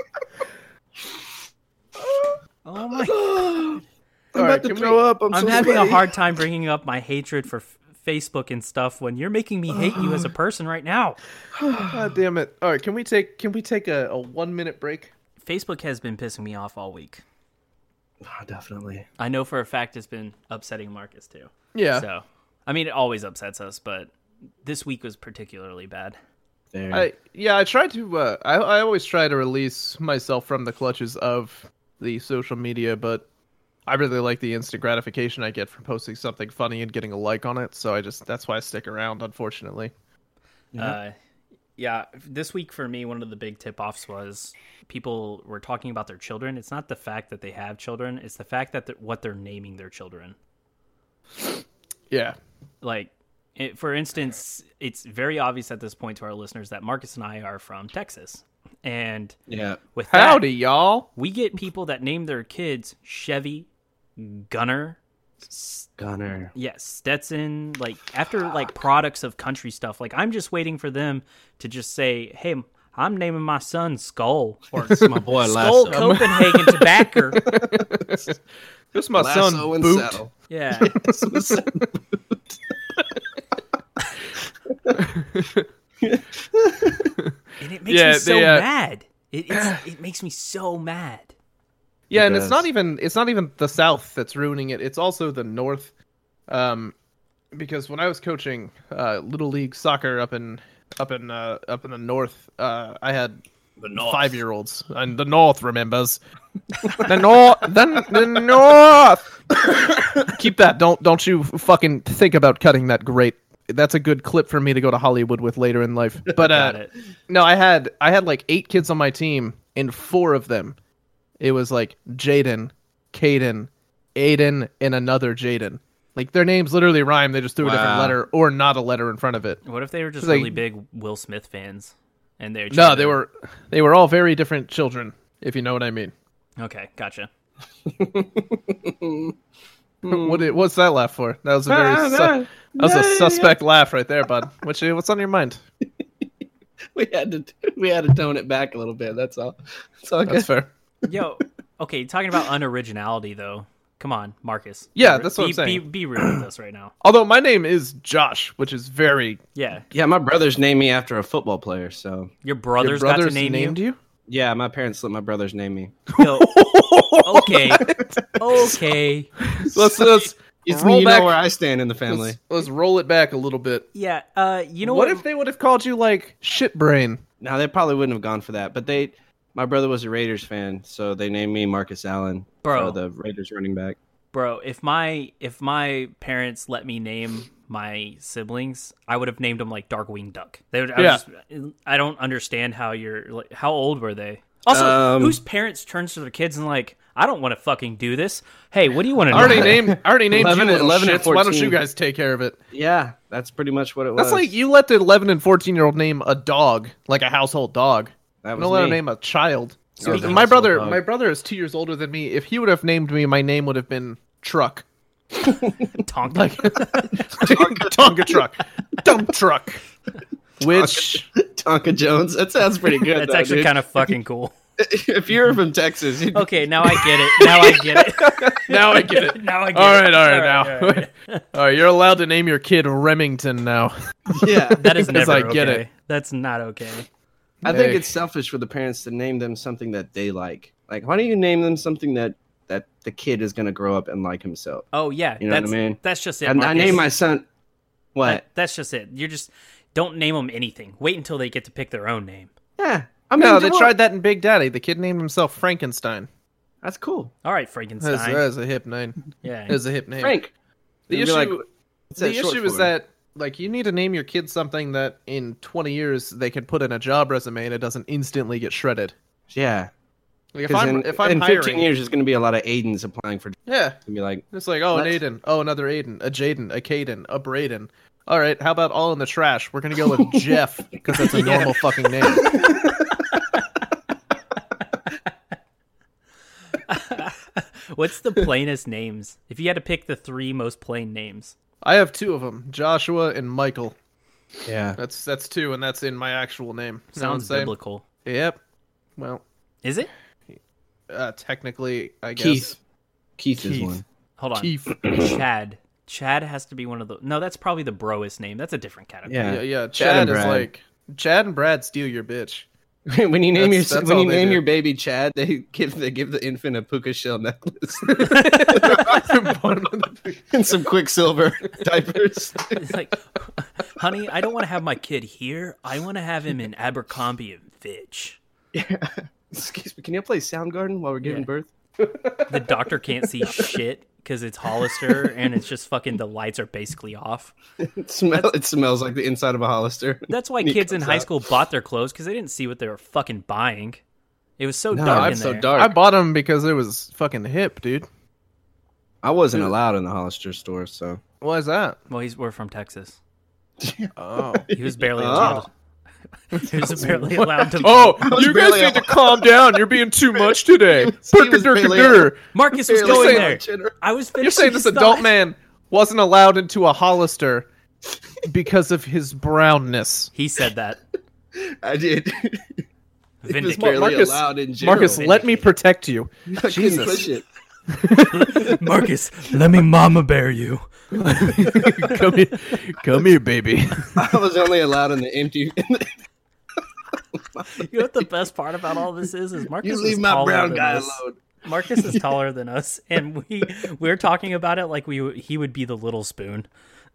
Oh my god. I'm All right, about to can throw we- up. I'm, I'm so having a sweaty. hard time bringing up my hatred for f- Facebook and stuff when you're making me hate you as a person right now. God damn it. All right, can we take can we take a, a one minute break? Facebook has been pissing me off all week. Oh, definitely. I know for a fact it's been upsetting Marcus too. Yeah. So, I mean, it always upsets us, but this week was particularly bad. There. I yeah, I try to uh I I always try to release myself from the clutches of the social media, but I really like the instant gratification I get from posting something funny and getting a like on it. So I just that's why I stick around. Unfortunately, Uh, yeah, this week for me, one of the big tip-offs was people were talking about their children. It's not the fact that they have children; it's the fact that they're, what they're naming their children. yeah. Like, it, for instance, it's very obvious at this point to our listeners that Marcus and I are from Texas, and Yeah. with that, Howdy, y'all. we get people that name their kids Chevy, Gunner, Gunner. yes, Stetson, like after like products of country stuff. Like I'm just waiting for them to just say, "Hey, I'm naming my son Skull or My boy Skull Lasso. Copenhagen Tobacco." This is my Lasso son. and Boot. Saddle. Yeah, and it makes Yeah, me so they, uh, mad. It it's, it makes me so mad. Yeah, It and it's does. not even it's not even the South that's ruining it. It's also the North. Um, because when I was coaching uh, little league soccer up in up in uh, up in the North, uh, I had five year olds, and the North remembers the North, the, the North. Keep that. Don't don't you fucking think about cutting that. Great. That's a good clip for me to go to Hollywood with later in life. But uh, Got it. no, I had I had like eight kids on my team, and four of them, it was like Jaden, Caden, Aiden, and another Jaden. Like their names literally rhyme. They just threw a different Wow. letter or not a letter in front of it. What if they were just It's like- really big Will Smith fans, and they're No, they were they were all very different children, if you know what I mean. okay. Gotcha. What did, what's that laugh for? That was a very su- that was a suspect laugh right there, bud. What's what's on your mind? We had to we had to tone it back a little bit. That's all. That's all. That's good. fair. Yo, okay, talking about unoriginality though. Come on, Marcus. Yeah, Be- that's what be, I'm saying. Be, be real with us right now. Although my name is Josh, which is very Yeah, Yeah, my brothers named me after a football player. So your your brothers, got to brothers name named you. you. yeah, my parents let my brothers name me. Yo, okay, okay. Let's let's It's, roll you back. know where I stand in the family. Let's, let's roll it back a little bit. Yeah, uh, you know What what? if they would have called you like shit brain? Now they probably wouldn't have gone for that, but they. My brother was a Raiders fan, so they named me Marcus Allen, Bro. so the Raiders running back. Bro, if my if my parents let me name my siblings, I would have named them like Darkwing Duck. They would. I, Yeah. just, I don't understand how you're. Like, how old were they? Also, Um, whose parents turns to their kids and like, I don't want to fucking do this. Hey, what do you want to I already know? named I already named eleven you little eleven and shits. Why don't you fourteen. guys take care of it? Yeah, that's pretty much what it was. That's like you let the eleven and fourteen year old name a dog, like a household dog. That You was don't let him me. name a child. That was a my household brother, dog. my brother is two years older than me. If he would have named me, my name would have been Truck, Tonka. like Tonka Truck, Dump Truck, which Tonka Jones. That sounds pretty good. That's though, actually dude. kind of fucking cool. If you're from Texas, you'd- Okay, now I get it. Now I get it. now I get it. Now I get All it. right, all right, All now, all right. all right, you're allowed to name your kid Remington now. yeah, That is Because never I get okay. it. That's not okay. I think Hey. it's selfish for the parents to name them something that they like. Like, why don't you name them something that that the kid is going to grow up and like himself? Oh yeah, You know what I that's, mean? That's just it. And I Marcus. name my son. What? That- that's just it. You're just don't name them anything. Wait until they get to pick their own name. Yeah, I mean, No, they do it. tried that in Big Daddy. The kid named himself Frankenstein. That's cool, All right, That's, Frankenstein. that's a hip name. yeah. That's a hip name. Frank. The It'd be issue, like, what's the that short issue is for? that like you need to name your kid something that in twenty years they can put in a job resume and it doesn't instantly get shredded. yeah, Like if because I'm in, if I'm in hiring, fifteen years, there's going to be a lot of Aidens applying for. yeah, And be like, it's like oh an Let's- Aiden, oh another Aiden, a Jaden, a Caden, a Braden. All right, how about all in the trash? We're gonna go with Jeff because that's a normal fucking name. What's the plainest names? If you had to pick the three most plain names. I have two of them, Joshua and Michael. yeah, That's that's two, and that's in my actual name. You know what I'm Sounds saying? biblical. Yep. Well, Is it? uh, technically, I guess. Keith. Keith is Keith. one. Hold on. Keith. Chad. Chad has to be one of the. No, that's probably the broest name. That's a different category. Yeah, Yeah, yeah. Chad Chad, and is Brad. like Chad and Brad steal your bitch. when you name That's- your that's when all you they name do. your baby Chad, they give they give the infant a puka shell necklace and some Quicksilver diapers. It's like, honey, I don't want to have my kid here. I want to have him in Abercrombie and Fitch. Excuse me, can you play Soundgarden while we're giving Yeah. birth? The doctor can't see shit because it's Hollister and it's just fucking the lights are basically off. It, smell, it smells like the inside of a Hollister. That's why And he kids in comes high out. school bought their clothes because they didn't see what they were fucking buying. It was so No, dark I'm in so there. dark. I bought them because it was fucking hip, dude. I wasn't allowed in the Hollister store, so Why is that? Well, he's we're from Texas. Oh. He was barely Oh. allowed. He was barely allowed to. Oh, was you guys barely need to allowed. calm down. You're being too much today. He was barely Perk-a-durk-a-dur. Marcus was Barely going allowed there. cheddar. I was. You're saying this adult man wasn't allowed into a Hollister because of his brownness. He said that. I did. He was Vindicated. barely Marcus- allowed in general. Marcus, let me protect you. I couldn't Jesus. push it. Marcus, let me mama bear you. come here, come here, baby. I was only allowed in the empty. You know what the best part about all this is? Is Marcus You is leave my taller brown than guy us. alone. Marcus is taller than us, and we we're talking about it like we he would be the little spoon.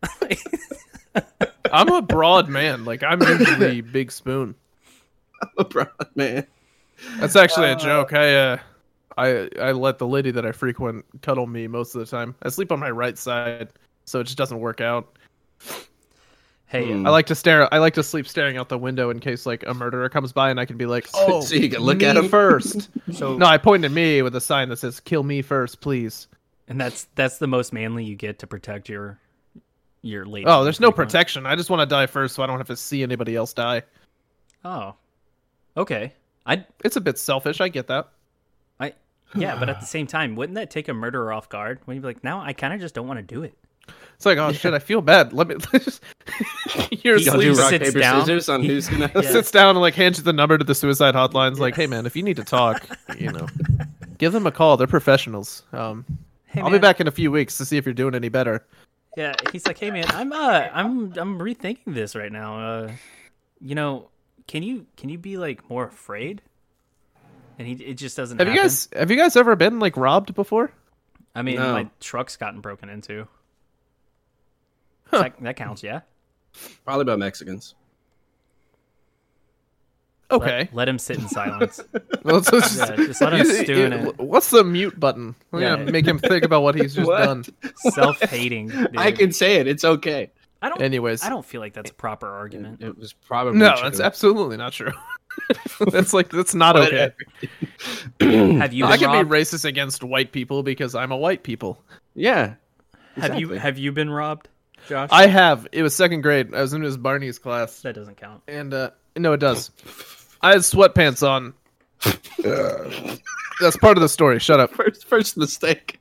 I'm a broad man. Like I'm usually big spoon. I'm a broad man. That's actually a joke. I uh, I I let the lady that I frequent cuddle me most of the time. I sleep on my right side, so it just doesn't work out. Hey, Hmm. I like to stare. I like to sleep staring out the window in case like a murderer comes by and I can be like, "Oh, So you can look me at him? first." so No, I point at me with a sign that says "Kill me first, please." and that's that's the most manly you get to protect your your lady. Oh, there's no frequent. protection. I just want to die first, so I don't have to see anybody else die. Oh, okay. I It's a bit selfish. I get that. I yeah, but at the same time, wouldn't that take a murderer off guard? When you'd be like, now I kind of just don't want to do it. It's like, oh shit, I feel bad. Let me. Just, you're He Y'all asleep. do rock, sits paper, down. scissors on who's gonna. Yeah. Sits down and like hands you the number to the suicide hotlines. Like, hey man, if you need to talk, you know, give them a call. They're professionals. Um, Hey, I'll man. be back in a few weeks to see if you're doing any better. Yeah, he's like, hey man, I'm uh, I'm I'm rethinking this right now. Uh, you know, can you can you be like more afraid? And he it just doesn't. Have you happen. guys have you guys ever been like robbed before? I mean, No. my truck's gotten broken into. Huh. That, that counts, yeah. Probably about Mexicans. Okay. Let, let him sit in silence. Well, it's just- Yeah, just let him you- stew in you- it. What's the mute button? We're Yeah. gonna make him think about what he's just What? done. Self-hating. Dude. I can say it. It's okay. I don't. Anyways. I don't feel like that's a proper argument. It was probably No, true. that's absolutely not true. That's like that's not But, okay. Have you I been can robbed? be racist against white people because I'm a white people. Yeah. Have you exactly. have you been robbed, Josh? I have. It was second grade. I was in Miss Barney's class, that doesn't count. and uh, no, it does. I had sweatpants on. That's part of the story. Shut up. First, first mistake.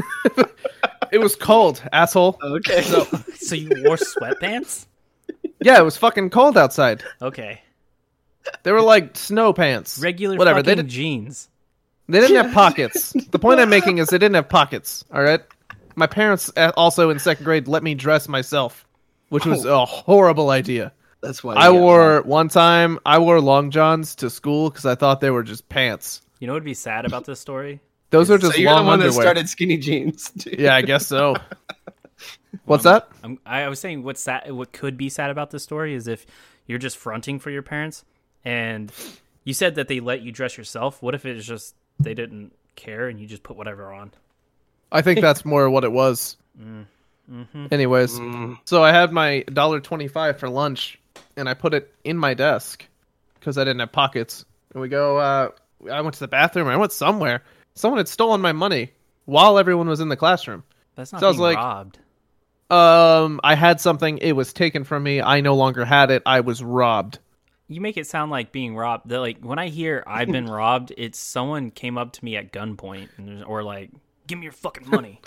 It was cold, asshole. Okay. So you wore sweatpants? Yeah, it was fucking cold outside. Okay. They were like snow pants. Regular Whatever. They, fucking did, jeans. they didn't have pockets. The point I'm making is they didn't have pockets. All right. My parents uh, also in second grade let me dress myself, which was a horrible idea. That's why I you got wore one time. I wore long johns to school because I thought they were just pants. You know what would be sad about this story? Those are So just you're long the one underwear. that started skinny jeans. Dude. Yeah, I guess so. What's that? I'm, I was saying what's sad, what could be sad about this story is if you're just fronting for your parents, and you said that they let you dress yourself. What if it's just they didn't care and you just put whatever on? I think that's more what it was. Anyways, so I had my one dollar twenty-five for lunch, and I put it in my desk because I didn't have pockets. And we go. Uh, I went to the bathroom. I went somewhere. Someone had stolen my money while everyone was in the classroom. That's not So I was being like- robbed. Um, I had something. It was taken from me. I no longer had it. I was robbed. You make it sound like being robbed. That like when I hear I've been robbed, it's someone came up to me at gunpoint and there's- or like, give me your fucking money.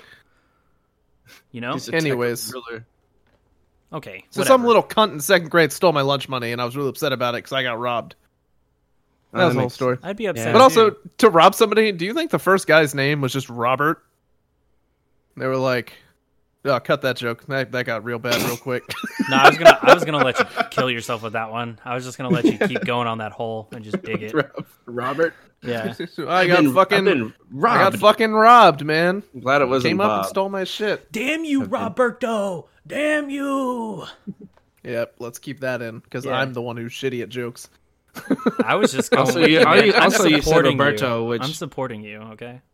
You know? He's a Anyways. tech driller. Okay. So whatever. some little cunt in second grade stole my lunch money, and I was really upset about it because I got robbed. Oh, That was that the whole makes story. I'd be upset. Yeah. But too. also, to rob somebody, do you think the first guy's name was just Robert? They were like, "Oh, cut that joke. That that got real bad real quick." no, I was gonna I was gonna let you kill yourself with that one. I was just gonna let you keep going on that hole and just dig it. Robert. Yeah. I I've got been- fucking, I've been I got robbed. fucking robbed, man. I'm glad it wasn't Came up Bob. and stole my shit. Damn you, Roberto! Damn you! Yep, let's keep that in because Yeah. I'm the one who's shitty at jokes. I was just going Also, with you- you, are man. you- I'm also you said supporting Roberto, you. which- I'm supporting you, okay?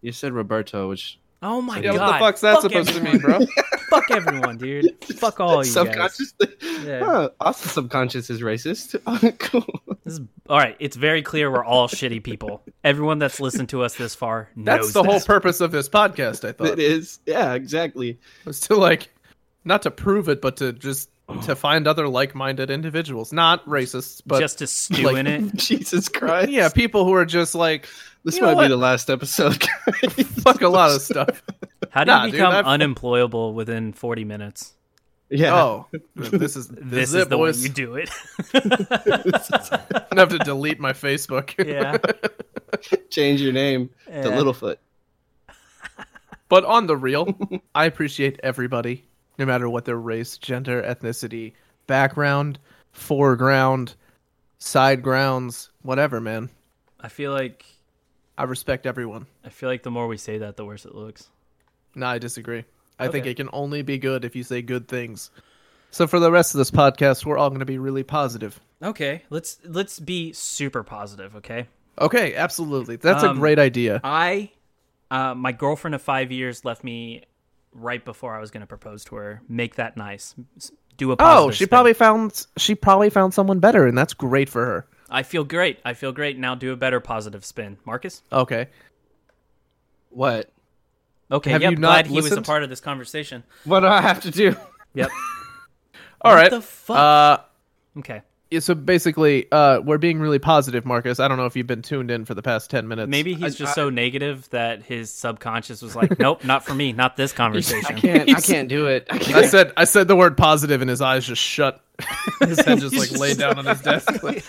You said Roberto, which Oh my Yeah, god! what the fuck's that Fuck supposed everyone. to mean, bro? Fuck everyone, dude. Fuck all you guys. subconsciously. Yeah. Huh, also, subconscious is racist. Oh, cool. This is, all right, it's very clear we're all shitty people. Everyone that's listened to us this far knows That's the that. whole purpose of this podcast, I thought. It is. Yeah, exactly. was to like, not to prove it, but to just to find other like-minded individuals, not racists, but just to stew like- in it. Jesus Christ. yeah, people who are just like This you know might what? be the last episode. fuck a lot of stuff. How do you Nah, dude, become I've- unemployable within forty minutes? Yeah. Oh, this is this, This is, is it, the way boys. you do it. I'm gonna have to delete my Facebook. Yeah. Change your name to Yeah. Littlefoot. But on the real, I appreciate everybody, no matter what their race, gender, ethnicity, background, foreground, side grounds, whatever, man. I feel like I respect everyone. I feel like the more we say that, the worse it looks. No, I disagree. I think Okay. it can only be good if you say good things. So for the rest of this podcast, we're all going to be really positive. Okay, let's let's be super positive. Okay, Okay, absolutely. That's Um, a great idea. I, uh, my girlfriend of five years left me right before I was going to propose to her. Make that nice. S- Do a positive Oh, she spin. probably found she probably found someone better, and that's great for her. I feel great. I feel great. Now do a better positive spin, Marcus. Okay. What? Okay, Have yep, you not glad he was a listened? part of this conversation. What do I have to do? Yep. All What right. the fuck? Uh, Okay. yeah, so basically, uh, we're being really positive, Marcus. I don't know if you've been tuned in for the past ten minutes. Maybe he's I- just I- so negative that his subconscious was like, "Nope, not for me. Not this conversation." I can't. I can't do it. I I can't. said I said the word positive, and his eyes just shut. His head just like laid down on his desk. Like,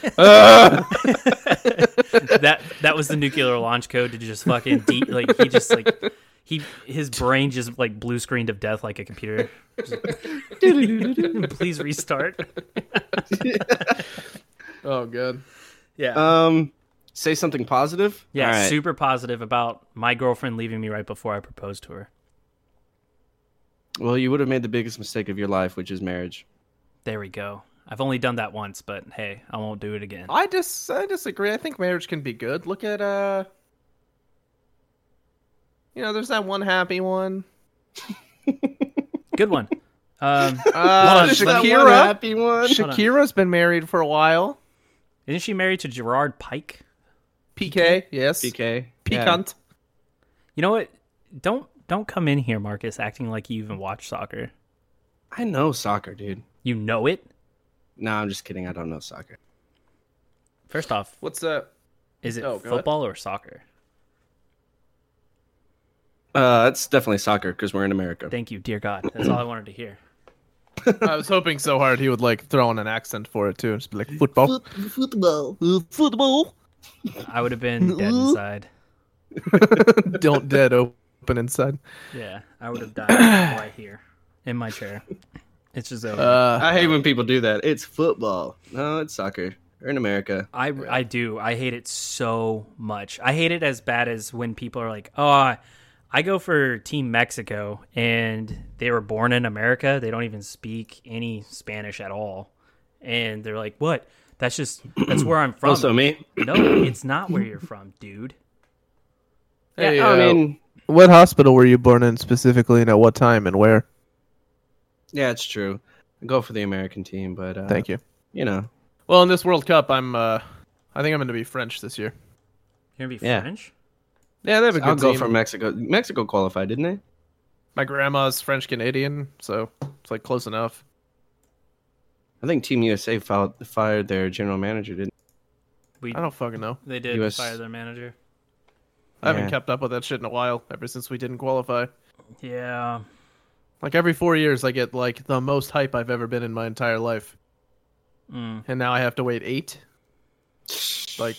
that that was the nuclear launch code to just fucking deep. Like he just like he his brain just like blue screened of death like a computer. Just like, please restart. oh, good. Yeah. Um, say something positive. yeah. All right. Super positive about my girlfriend leaving me right before I proposed to her. Well, you would have made the biggest mistake of your life, which is marriage. There we go. I've only done that once, but hey, I won't do it again. I dis I disagree. I think marriage can be good. Look at uh, you know, there's that one happy one. Good one. Um, Uh, on, Just that one Shakira. happy one. on. Shakira's been married for a while. isn't she married to Gerard Pike? P K, yes. P K. Piquant. You know what? Don't don't come in here, Marcus, acting like you even watch soccer. I know soccer, dude. You know it. No, I'm just kidding. I don't know soccer. First off, What's that? is it Oh, go ahead. football or soccer? Uh, it's definitely soccer because we're in America. Thank you, dear God. That's all I wanted to hear. I was hoping so hard he would like throw in an accent for it too, and just be like football. Football. Football. I would have been dead inside. Don't dead open inside. Yeah, I would have died right here in my chair. It's just over. Uh, I hate when people do that. It's football. No, it's soccer. We're in America. I, I do. I hate it so much. I hate it as bad as when people are like, oh, I, I go for Team Mexico, and they were born in America. They don't even speak any Spanish at all. And they're like, what? That's just, that's where I'm from. Also me. No, it's not where you're from, dude. hey, yeah, I uh, mean, what hospital were you born in specifically, and at what time and where? yeah, it's true. I go for the American team, but uh, Thank you. You know, Well, in this World Cup, I'm. Uh, I think I'm going to be French this year. You're going to be Yeah. French? Yeah, they have a good I'll go team. for Mexico. Mexico qualified, didn't they? My grandma's French Canadian, so it's like close enough. I think Team U S A filed, fired their general manager, didn't We, I don't fucking know. they did U S fire their manager. I haven't Yeah. kept up with that shit in a while. Ever since we didn't qualify. Yeah. Like every four years, I get like the most hype I've ever been in my entire life, Mm. and now I have to wait eight. Like,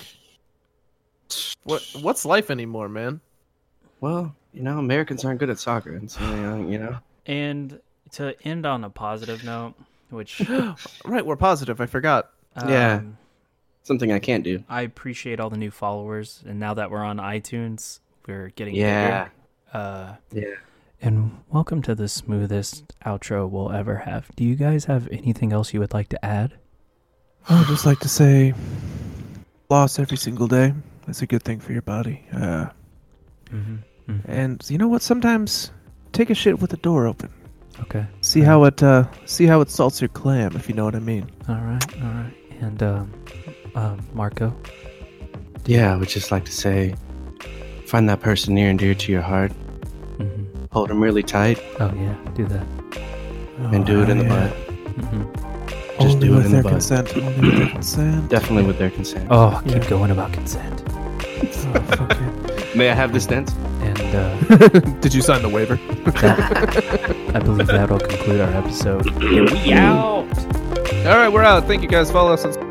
what? What's life anymore, man? Well, you know, Americans aren't good at soccer, and so you know. And to end on a positive note, which Right, we're positive. I forgot. Yeah. um, Something I can't do. I appreciate all the new followers, and now that we're on iTunes, we're getting Yeah. bigger. Uh, Yeah. and welcome to the smoothest outro we'll ever have. Do you guys have anything else you would like to add? I would just like to say, loss every single day. That's a good thing for your body. Uh, Mm-hmm. Mhm. And you know what? Sometimes take a shit with the door open. Okay. See how it uh, see how it salts your clam, if you know what I mean. All right. All right. And um, um, Marco. Yeah, I would just like to say, find that person near and dear to your heart. Mm-hmm. Hold them really tight Oh yeah, do that. and do it in the Oh, yeah. butt. Mm-hmm. Just Only do it with in their the butt. consent. Only with their consent. Definitely with their consent. Oh, keep Yeah. going about consent. Oh, fuck it. May I have this dance? And uh, Did you sign the waiver? that, I believe that'll conclude our episode. And we out. All right, we're out. Thank you guys. Follow us on